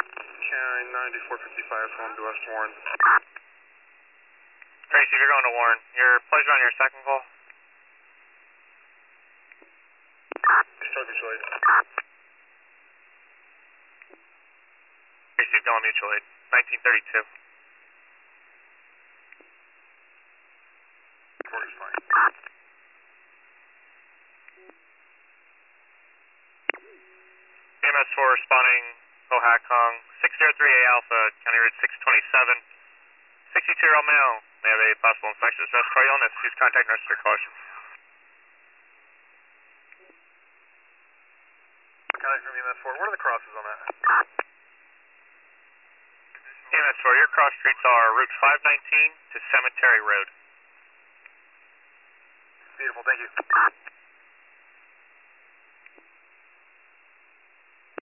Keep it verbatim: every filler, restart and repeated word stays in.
County ninety-four fifty-five from to West Warren. Tracy, you're going to Warren. Your pleasure on your second call. Start mutual aid. Tracy, going mutual aid. nineteen thirty-two. Report is fine. E M S four responding, Cohacong, six zero three A Alpha, County Route six twenty-seven. sixty-two-year-old male may have a possible infectious respiratory illness. Please contact nurse for caution. County from E M S four, what are the crosses on that? E M S four, your cross streets are Route five nineteen to Cemetery Road. Beautiful, thank you.